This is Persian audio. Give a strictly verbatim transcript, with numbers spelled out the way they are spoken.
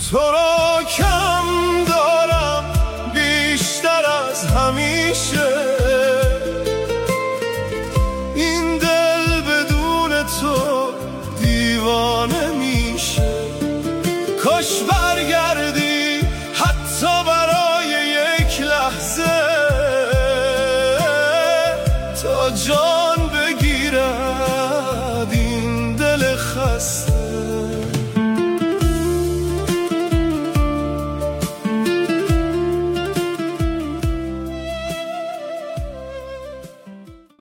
تو را کم دارم بیشتر از همیشه، این دل بدون تو دیوانه میشه. کاش برگردی حتی برای یک لحظه،